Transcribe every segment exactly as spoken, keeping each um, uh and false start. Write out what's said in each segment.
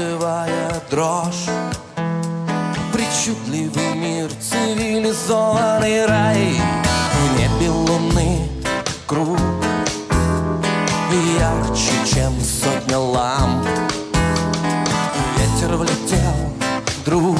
вызывая дрожь. Причудливый мир, цивилизованный рай, в небе луны круг ярче, чем сотня ламп. Ветер влетел, друг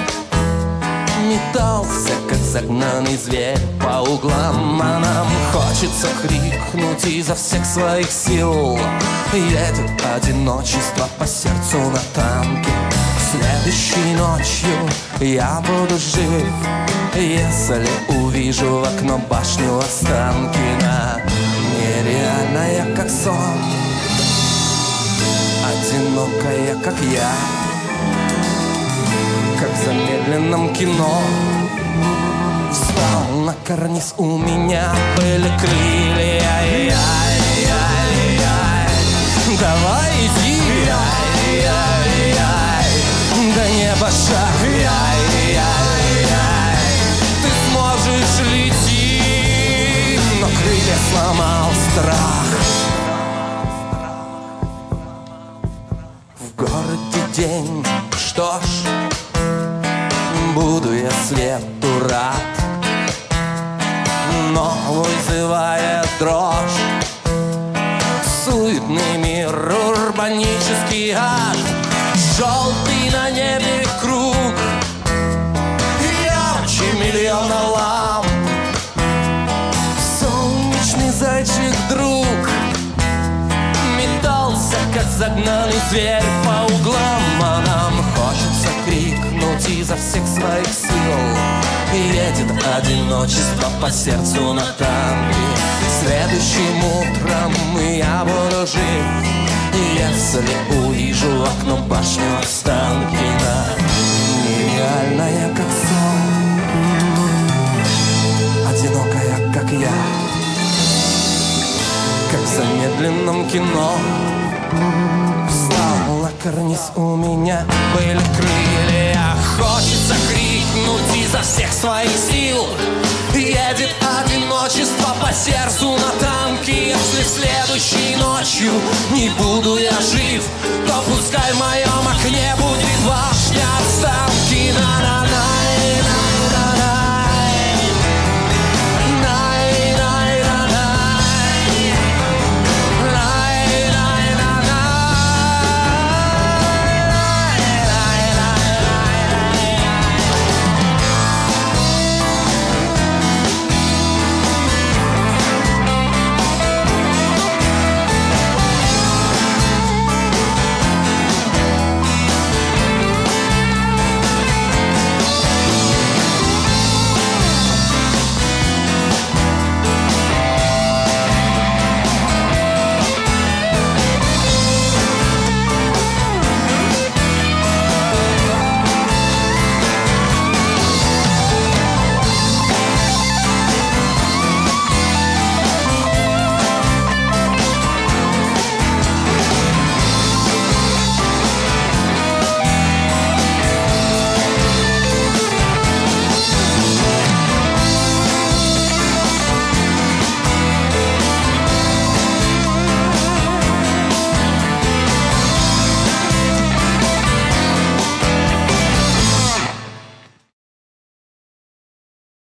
метался, как загнанный зверь по углам. А нам хочется крикнуть изо всех своих сил. Едет одиночество по сердцу на танке. Следующей ночью я буду жив, если увижу в окно башню Останкина. Нереальная, как сон, одинокая, как я, как в замедленном кино. Встал на карниз, у меня были крылья. Ай-яй-яй-яй. Давай иди, ай-яй-яй. До неба шаг, ай-яй-яй. Ты сможешь лететь, но крылья сломал страх. В городе день, что ж, буду я свету рад, но вызывая дрожь, суетный мир, урбанический ад, желтый на небе круг, ярче миллиона ламп. Солнечный зайчик друг метался, как загнанный зверь по углам. А нам хочется крикнуть изо всех своих сил. Едет одиночество по сердцу на танке. Следующим утром я буду жив, если увижу в окно башню Останкина. Нереальная, как сон, одинокая, как я, как в замедленном кино. Встал на карниз, у меня были крылья. Хочется крикнуть изо всех своих сил. Едет одиночество по сердцу на танке. Если следующей ночью не буду я жив, то пускай в моем окне будет башня Останкина.